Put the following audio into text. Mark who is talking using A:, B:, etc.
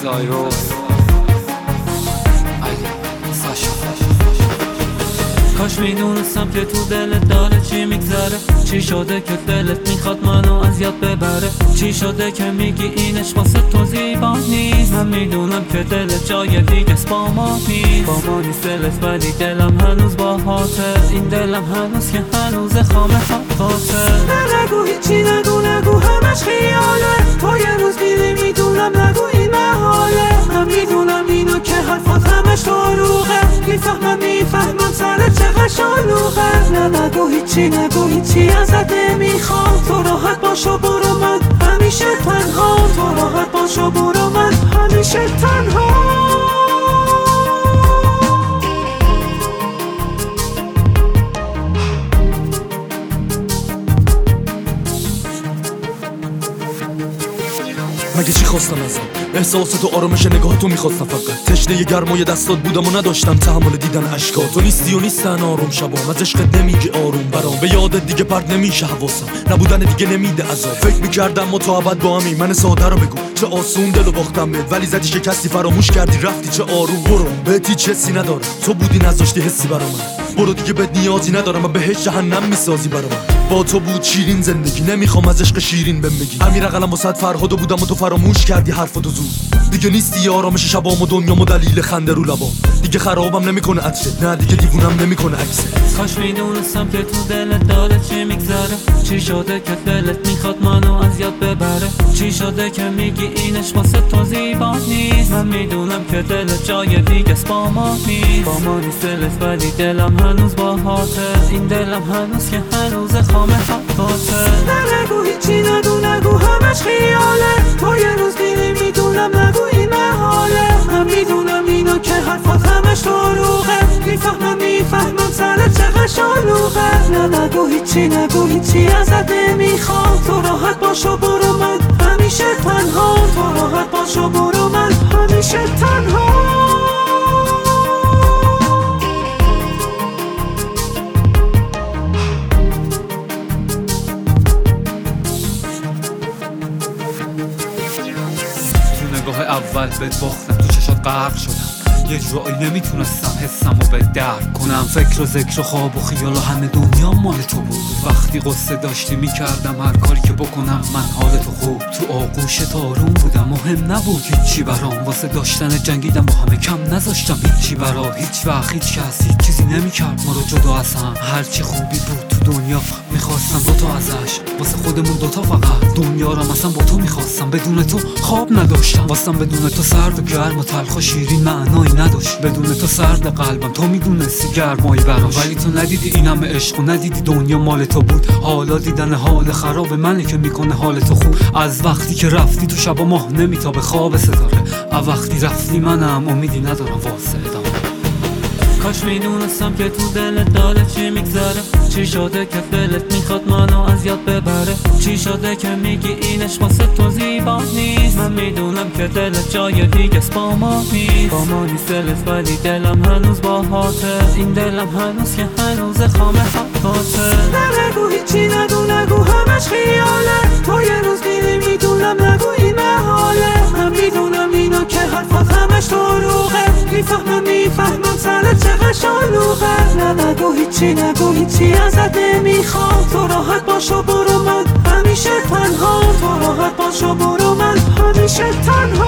A: سایروس کاش میدونستم که تو دلت داره چی میگذره، چی شده که دلت میخواد منو اذیت ببره، چی شده که میگی این عشق واسه تو زیبا نیست. من میدونم که دلت جای دیگه با ما نیست، با ما نیست دلت ولی دلم هنوز باهاته، این دلم هنوز که هنوز خامه خطاته.
B: نگو هیچی نگو همش خیاله، تو یه روز میری میدونم نگو این محاله. من میدونم اینو که حرفات همش دروغه، میفهمم سرت چقدر شلوغه. نگو هیچی ازت نمیخوام، تو راحت باشو برو من همیشه تنها، تو راحت باشو برو من همیشه تنها.
C: مگه چی خواستم ازم؟ احساس تو آرامش نگاه تو میخواستم، فقط تشنه گرمای دستات بودم و نداشتم تحمل دیدن اشکات. تو نیستی و نیستن آروم شبام، از عشقت نمیگی آروم برام، به یادت دیگه پرد نمیشه حواسم، نبودن دیگه نمیده عذاب. فکر میکردم ما تو ابد با همی، من ساده رو بگو چه آسون دلو باختم بهت، ولی زدی شکستی فراموش کردی رفتی چه آروم. برو بهت هیچ حسی ندارم، تو بودی نذاشتی حسی برام، برو دیگه بهت نیازی ندارم و بهش جهنم میسازی برام. با تو بود شیرین زندگی، نمیخوام از عشق شیرین بهم بگی. امیر قلم واسط فرهاد بودم و تو فراموش کردی حرفاتو زود، دیگه نیستی آرامش شبام و دنیام و دلیل خنده رو لبام، دیگه خرابم نمیکنه عطرت، نه دیگه دیوونم نمیکنه عکست.
A: کاش میدونستم که تو دلت داره چی میگذره، چی شده که دلت میخواد منو اذیت ببره، چی شده که میگی این عشق واسه تو زیبا نیست. من میدونم که دلت جای دیگه با ما نیست، با ما نیست دلت ولی دلم هنوز باهاته، این دلم هنوز که هنوز خامه خطاته.
B: نگو هیچی نگو همش خیاله، تو یه روز میری میدونم نگو این محاله. من میدونم اینو که حرفات همش دروغه، میفهمم سرت چقدر شلوغه. نگو هیچی ازت نمیخوام، تو راحت باشو برو من همیشه تنها، تو راحت باشو برو من همیشه تنها.
A: نگاه اول بهت باختم، تو چشات غرق شدم، یه جایی نمیتونستم حسمو به درک کنم. فکر و ذکر و خواب و خیال و همه دنیا مال تو بود، وقتی قصه داشتی میکردم هر کاری که بکنم. من حال تو خوب تو آغوش تارون بودم، مهم نبود هیچی برام، واسه داشتن جنگیدم با همه، کم نذاشتم هیچی برا هیچ وقت. هیچ کس هیچ چیزی نمیکرد ما رو جدا از هم، هرچی خوبی بود تو دنیا میخواستم دوتا ازش، واسه خودمون دوتا فقط. دنیا را مثلا با تو میخواستم، بدون تو خواب نداشتم، واسم بدون تو سرد و گرم و تلخ و شیرین معنایی نداشت. بدون تو سرد قلبم، تو میدونستی گرمایی براش، ولی تو ندیدی این همه عشق و ندیدی دنیا مال تو بود. حالا دیدن حال خراب منه که میکنه حال تو خوب. از وقتی که رفتی تو شب و ماه نمیتابه خواب ستاره، از وقتی رفتی منم امیدی ندارم واسه ادامه. کاش میدونستم که تو دلت داره چی میگذره، چی شده که دلت میخواد منو اذیت ببره، چی شده که میگی این عشق واسه تو زیبا نیست. من میدونم که دلت جای دیگه با ما نیست، با ما نیست دلت ولی دلم هنوز باهاته، این دلم هنوز که هنوز خامه خطاته.
B: نگو هیچی نگو همش خیاله، تو یه روز میری میدونم نگو این محاله. من میدونم اینو که حرفات همش دروغه، میفهمم سرت چقدر شلوغه. نگو هیچی ازت نمیخوام، تو راحت باشو برو من همیشه تنها، تو راحت باشو برو من همیشه تنها.